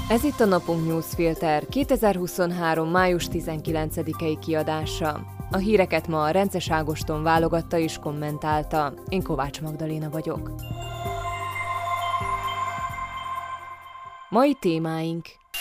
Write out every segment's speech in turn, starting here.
Ez itt a Napunk Newsfilter 2023. május 19-i kiadása. A híreket ma Rences Ágoston válogatta és kommentálta. Én Kovács Magdaléna vagyok. Mai témáink: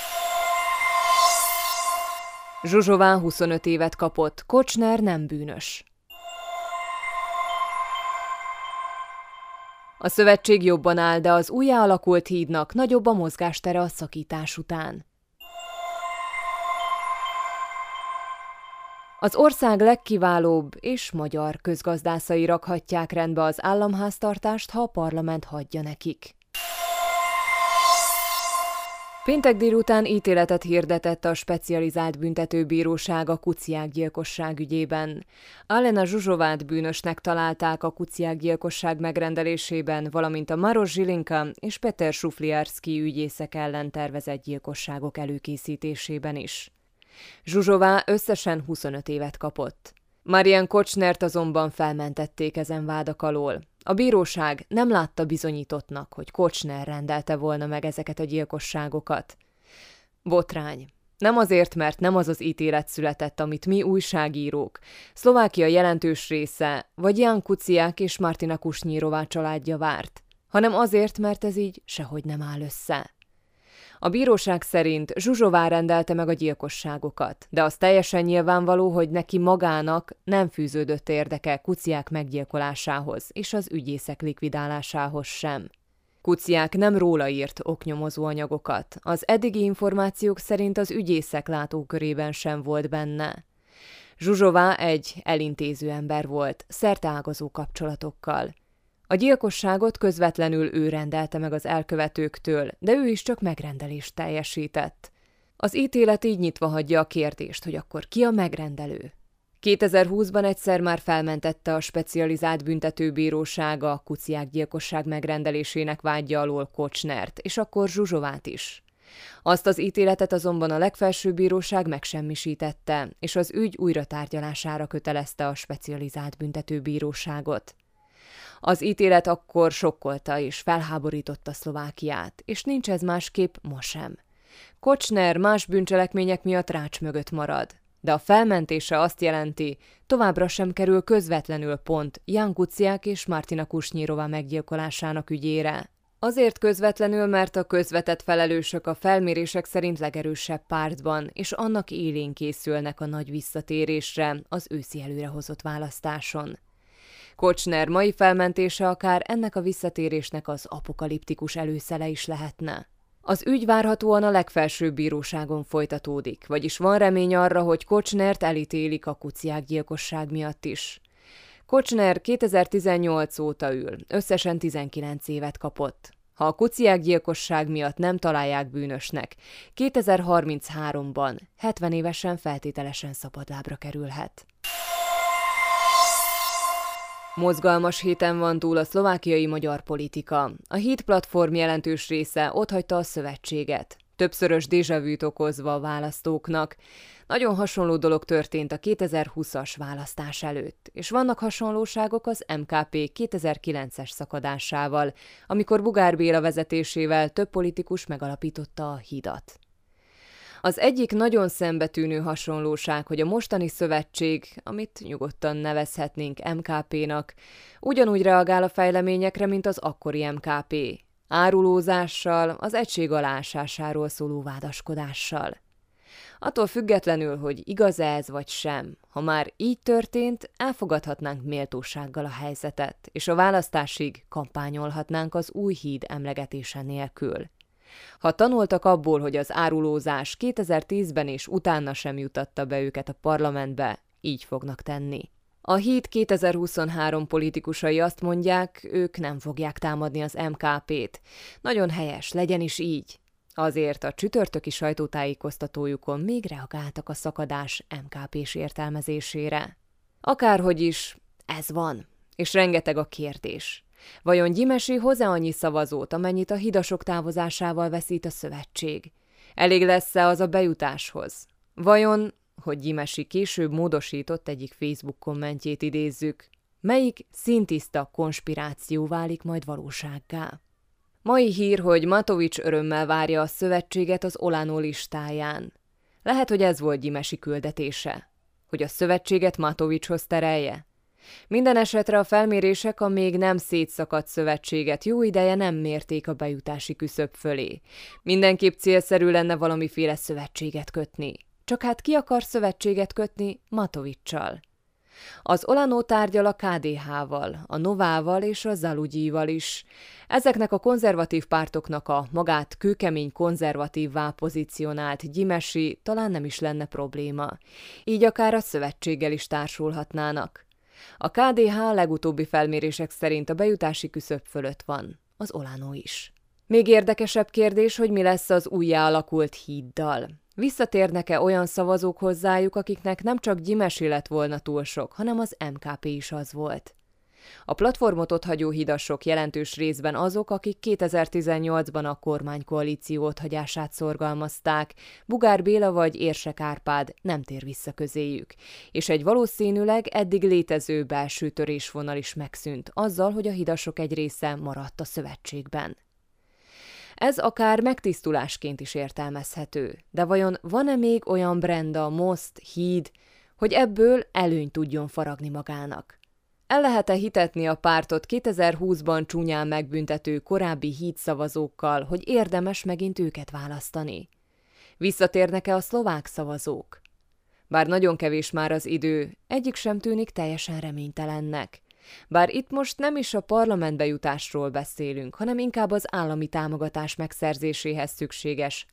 Zsuzsová 25 évet kapott, Kocner nem bűnös. A szövetség jobban áll, de az újjáalakult hídnak nagyobb a mozgástere a szakítás után. Az ország legkiválóbb és magyar közgazdászai rakhatják rendbe az államháztartást, ha a parlament hagyja nekik. Péntek délután ítéletet hirdetett a specializált büntetőbíróság a Kuciák gyilkosság ügyében. Alena Zsuzsovát bűnösnek találták a Kuciák gyilkosság megrendelésében, valamint a Maros Zsilinka és Peter Szufliarszky ügyészek ellen tervezett gyilkosságok előkészítésében is. Zsuzsová összesen 25 évet kapott. Marian Kocnert azonban felmentették ezen vádak alól. A bíróság nem látta bizonyítottnak, hogy Kocner rendelte volna meg ezeket a gyilkosságokat. Botrány. Nem azért, mert nem az az ítélet született, amit mi újságírók, Szlovákia jelentős része, vagy Ján Kuciák és Martina Kusnyírová családja várt, hanem azért, mert ez így sehogy nem áll össze. A bíróság szerint Zsuzsová rendelte meg a gyilkosságokat, de az teljesen nyilvánvaló, hogy neki magának nem fűződött érdeke Kuciák meggyilkolásához és az ügyészek likvidálásához sem. Kuciák nem róla írt oknyomozó anyagokat, az eddigi információk szerint az ügyészek látókörében sem volt benne. Zsuzsová egy elintéző ember volt, szerteágazó kapcsolatokkal. A gyilkosságot közvetlenül ő rendelte meg az elkövetőktől, de ő is csak megrendelést teljesített. Az ítélet így nyitva hagyja a kérdést, hogy akkor ki a megrendelő. 2020-ban egyszer már felmentette a specializált büntetőbíróság a Kuciák gyilkosság megrendelésének vádja alól Kocnert, és akkor Zsuzsovát is. Azt az ítéletet azonban a legfelsőbb bíróság megsemmisítette, és az ügy újratárgyalására kötelezte a specializált büntetőbíróságot. Az ítélet akkor sokkolta és felháborította Szlovákiát, és nincs ez másképp ma sem. Kocner más bűncselekmények miatt rács mögött marad, de a felmentése azt jelenti, továbbra sem kerül közvetlenül pont Ján Kuciák és Martina Kusnyírová meggyilkolásának ügyére. Azért közvetlenül, mert a közvetett felelősök a felmérések szerint legerősebb pártban, és annak élén készülnek a nagy visszatérésre az őszi előrehozott választáson. Kocner mai felmentése akár ennek a visszatérésnek az apokaliptikus előszele is lehetne. Az ügy várhatóan a legfelsőbb bíróságon folytatódik, vagyis van remény arra, hogy Kocnert elítélik a Kuciák gyilkosság miatt is. Kocner 2018 óta ül, összesen 19 évet kapott. Ha a Kuciák gyilkosság miatt nem találják bűnösnek, 2033-ban 70 évesen feltételesen szabadlábra kerülhet. Mozgalmas héten van túl a szlovákiai magyar politika. A Híd platform jelentős része otthagyta a szövetséget, többszörös déjà-vút okozva a választóknak. Nagyon hasonló dolog történt a 2020-as választás előtt, és vannak hasonlóságok az MKP 2009-es szakadásával, amikor Bugár Béla vezetésével több politikus megalapította a Hidat. Az egyik nagyon szembetűnő hasonlóság, hogy a mostani szövetség, amit nyugodtan nevezhetnénk MKP-nak, ugyanúgy reagál a fejleményekre, mint az akkori MKP. Árulózással, az egység aláásásáról szóló vádaskodással. Attól függetlenül, hogy igaz ez vagy sem, ha már így történt, elfogadhatnánk méltósággal a helyzetet, és a választásig kampányolhatnánk az új híd emlegetése nélkül. Ha tanultak abból, hogy az árulózás 2010-ben és utána sem jutatta be őket a parlamentbe, így fognak tenni. A Híd 2023 politikusai azt mondják, ők nem fogják támadni az MKP-t. Nagyon helyes, legyen is így. Azért a csütörtöki sajtótájékoztatójukon még reagáltak a szakadás MKP-s értelmezésére. Akárhogy is, ez van, és rengeteg a kérdés. Vajon Gyimesi hoz-e annyi szavazót, amennyit a hidasok távozásával veszít a szövetség? Elég lesz-e az a bejutáshoz? Vajon, hogy Gyimesi később módosított egyik Facebook kommentjét idézzük, melyik színtiszta konspiráció válik majd valósággá? Mai hír, hogy Matovics örömmel várja a szövetséget az Olano listáján. Lehet, hogy ez volt Gyimesi küldetése, hogy a szövetséget Matovicshoz terelje. Minden esetre a felmérések a még nem szétszakadt szövetséget jó ideje nem mérték a bejutási küszöb fölé. Mindenképp célszerű lenne valamiféle szövetséget kötni. Csak hát ki akar szövetséget kötni Matoviccsal? Az Olano tárgyal a KDH-val, a Novával és a Zalugyival is. Ezeknek a konzervatív pártoknak a magát kőkemény konzervatívvá pozícionált Gyimesi talán nem is lenne probléma. Így akár a szövetséggel is társulhatnának. A KDH legutóbbi felmérések szerint a bejutási küszöb fölött van, az Olano is. Még érdekesebb kérdés, hogy mi lesz az újjá alakult Híddal. Visszatérnek-e olyan szavazók hozzájuk, akiknek nem csak Gyimesi lett volna túl sok, hanem az MKP is az volt. A platformot otthagyó hidasok jelentős részben azok, akik 2018-ban a kormánykoalíció otthagyását szorgalmazták, Bugár Béla vagy Érsek Árpád nem tér vissza közéjük, és egy valószínűleg eddig létező belső törésvonal is megszűnt, azzal, hogy a hidasok egy része maradt a szövetségben. Ez akár megtisztulásként is értelmezhető, de vajon van-e még olyan Brenda, Most, Híd, hogy ebből előnyt tudjon faragni magának? El lehet-e hitetni a pártot 2020-ban csúnyán megbüntető korábbi Híd szavazókkal, hogy érdemes megint őket választani? Visszatérnek-e a szlovák szavazók? Bár nagyon kevés már az idő, egyik sem tűnik teljesen reménytelennek. Bár itt most nem is a parlamentbe jutásról beszélünk, hanem inkább az állami támogatás megszerzéséhez szükséges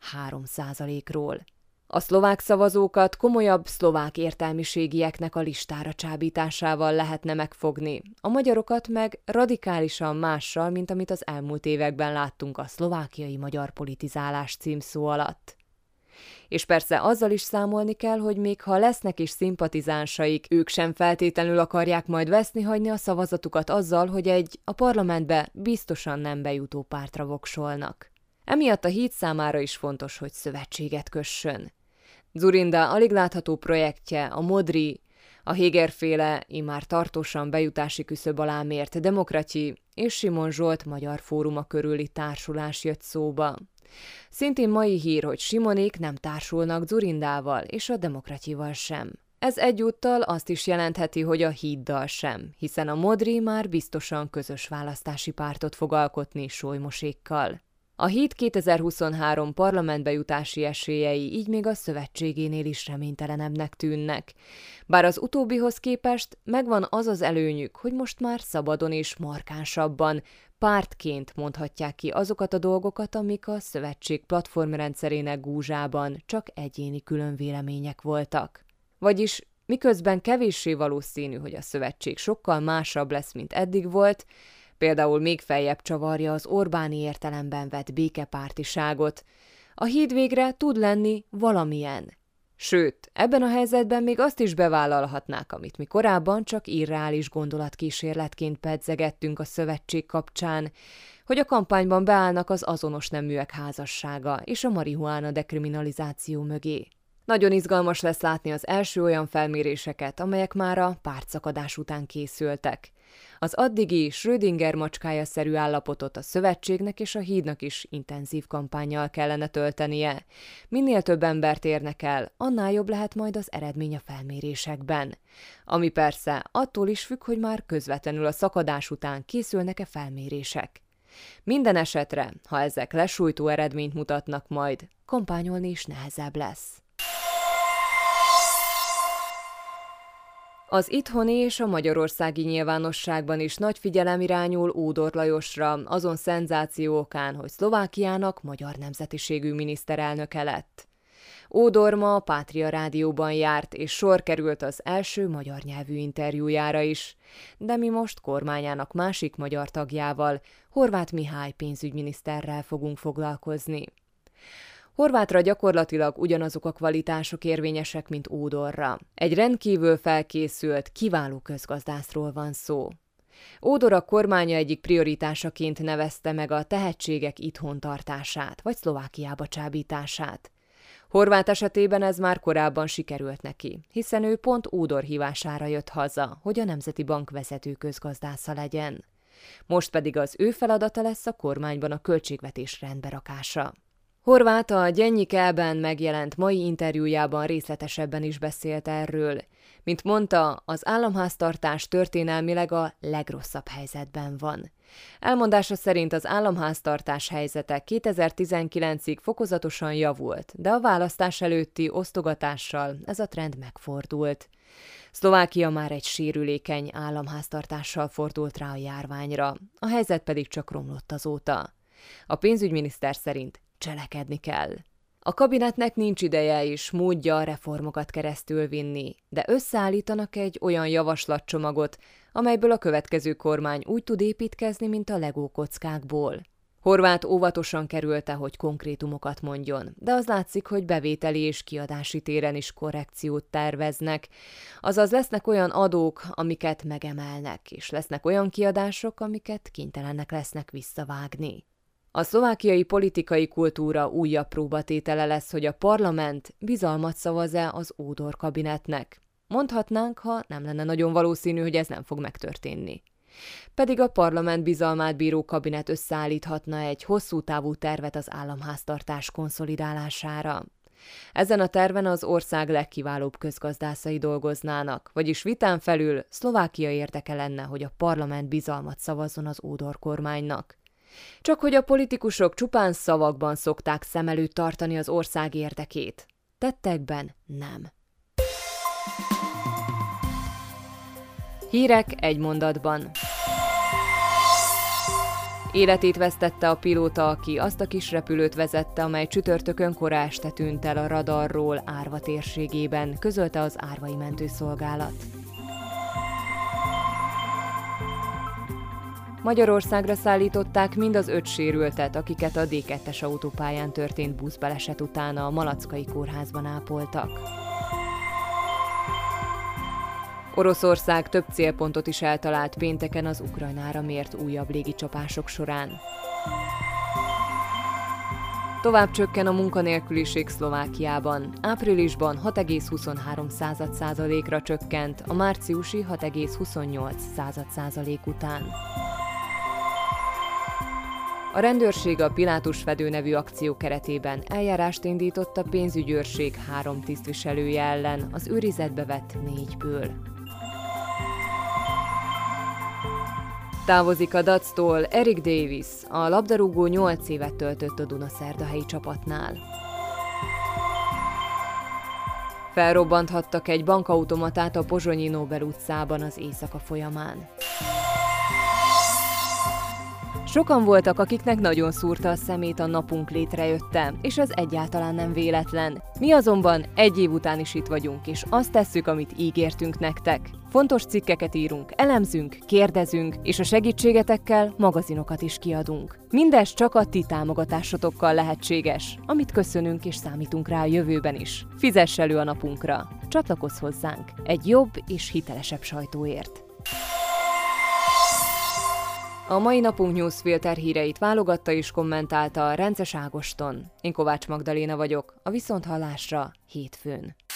3%-ról. A szlovák szavazókat komolyabb szlovák értelmiségieknek a listára csábításával lehetne megfogni, a magyarokat meg radikálisan mással, mint amit az elmúlt években láttunk a szlovákiai magyar politizálás címszó alatt. És persze azzal is számolni kell, hogy még ha lesznek is szimpatizánsaik, ők sem feltétlenül akarják majd veszni hagyni a szavazatukat azzal, hogy egy a parlamentbe biztosan nem bejutó pártra voksolnak. Emiatt a Híd számára is fontos, hogy szövetséget kössön. Dzurinda alig látható projektje, a Modri, a Heger-féle, immár tartósan bejutási küszöb alá mért Demokratyi és Simon Zsolt magyar fóruma körüli társulás jött szóba. Szintén mai hír, hogy Simonék nem társulnak Dzurindával és a Demokratyival sem. Ez egyúttal azt is jelentheti, hogy a Híddal sem, hiszen a Modri már biztosan közös választási pártot fog alkotni Solymosékkal. A Híd 2023 parlamentbe jutási esélyei így még a szövetségénél is reménytelenebbnek tűnnek. Bár az utóbbihoz képest megvan az az előnyük, hogy most már szabadon és markánsabban, pártként mondhatják ki azokat a dolgokat, amik a szövetség platformrendszerének gúzsában csak egyéni különvélemények voltak. Vagyis miközben kevéssé valószínű, hogy a szövetség sokkal másabb lesz, mint eddig volt, például még feljebb csavarja az Orbáni értelemben vett békepártiságot, a Híd végre tud lenni valamilyen. Sőt, ebben a helyzetben még azt is bevállalhatnák, amit mi korábban csak irreális gondolatkísérletként pedzegettünk a szövetség kapcsán, hogy a kampányban beállnak az azonos neműek házassága és a marihuána dekriminalizáció mögé. Nagyon izgalmas lesz látni az első olyan felméréseket, amelyek már a pártszakadás után készültek. Az addigi Schrödinger macskája-szerű állapotot a szövetségnek és a Hídnak is intenzív kampánnyal kellene töltenie. Minél több embert érnek el, annál jobb lehet majd az eredmény a felmérésekben. Ami persze attól is függ, hogy már közvetlenül a szakadás után készülnek-e felmérések. Minden esetre, ha ezek lesújtó eredményt mutatnak majd, kampányolni is nehezebb lesz. Az itthoni és a magyarországi nyilvánosságban is nagy figyelem irányul Ódor Lajosra, azon szenzáció okán, hogy Szlovákiának magyar nemzetiségű miniszterelnöke lett. Ódor ma a Pátria rádióban járt, és sor került az első magyar nyelvű interjújára is, de mi most kormányának másik magyar tagjával, Horváth Mihály pénzügyminiszterrel fogunk foglalkozni. Horváthra gyakorlatilag ugyanazok a kvalitások érvényesek, mint Ódorra. Egy rendkívül felkészült, kiváló közgazdászról van szó. Ódor a kormánya egyik prioritásaként nevezte meg a tehetségek itthon tartását, vagy Szlovákiába csábítását. Horváth esetében ez már korábban sikerült neki, hiszen ő pont Ódor hívására jött haza, hogy a Nemzeti Bank vezető közgazdásza legyen. Most pedig az ő feladata lesz a kormányban a költségvetés rendberakása. Horváth a Gyenyi.kel-ben megjelent mai interjújában részletesebben is beszélt erről. Mint mondta, az államháztartás történelmileg a legrosszabb helyzetben van. Elmondása szerint az államháztartás helyzete 2019-ig fokozatosan javult, de a választás előtti osztogatással ez a trend megfordult. Szlovákia már egy sérülékeny államháztartással fordult rá a járványra, a helyzet pedig csak romlott azóta. A pénzügyminiszter szerint cselekedni kell. A kabinetnek nincs ideje és módja a reformokat keresztül vinni, de összeállítanak egy olyan javaslatcsomagot, amelyből a következő kormány úgy tud építkezni, mint a Lego kockákból. Horváth óvatosan kerülte, hogy konkrétumokat mondjon, de az látszik, hogy bevételi és kiadási téren is korrekciót terveznek, azaz lesznek olyan adók, amiket megemelnek, és lesznek olyan kiadások, amiket kénytelenek lesznek visszavágni. A szlovákiai politikai kultúra újabb próbatétele lesz, hogy a parlament bizalmat szavaz-e az Ódor kabinetnek. Mondhatnánk, ha nem lenne nagyon valószínű, hogy ez nem fog megtörténni. Pedig a parlament bizalmát bíró kabinet összeállíthatna egy hosszú távú tervet az államháztartás konszolidálására. Ezen a terven az ország legkiválóbb közgazdászai dolgoznának, vagyis vitán felül Szlovákia érdeke lenne, hogy a parlament bizalmat szavazzon az Ódor kormánynak. Csak hogy a politikusok csupán szavakban szokták szem előtt tartani az ország érdekét. Tettekben nem. Hírek egy mondatban. Életét vesztette a pilóta, aki azt a kis repülőt vezette, amely csütörtökön kora este tűnt el a radarról Árva térségében, közölte az árvai mentőszolgálat. Magyarországra szállították mind az 5 sérültet, akiket a D2-es autópályán történt buszbaleset után a Malackai kórházban ápoltak. Oroszország több célpontot is eltalált pénteken az Ukrajnára mért újabb légicsapások során. Tovább csökken a munkanélküliség Szlovákiában. Áprilisban 6,23%-ra csökkent, a márciusi 6,28% után. A rendőrség a Pilátus Fedő nevű akció keretében eljárást indított a pénzügyőrség 3 tisztviselője ellen, az őrizetbe vett 4-ből. Távozik a Dactól Eric Davis, a labdarúgó 8 évet töltött a Dunaszerdahelyi csapatnál. Felrobbanthattak egy bankautomatát a pozsonyi Nobel utcában az éjszaka folyamán. Sokan voltak, akiknek nagyon szúrta a szemét a napunk létrejötte, és ez egyáltalán nem véletlen. Mi azonban egy év után is itt vagyunk, és azt tesszük, amit ígértünk nektek. Fontos cikkeket írunk, elemzünk, kérdezünk, és a segítségetekkel magazinokat is kiadunk. Mindez csak a ti támogatásotokkal lehetséges, amit köszönünk és számítunk rá a jövőben is. Fizess elő a napunkra, csatlakozz hozzánk egy jobb és hitelesebb sajtóért. A mai napunk newsfilter híreit válogatta és kommentálta Rences Ágoston. Én Kovács Magdaléna vagyok, a viszonthallásra hétfőn.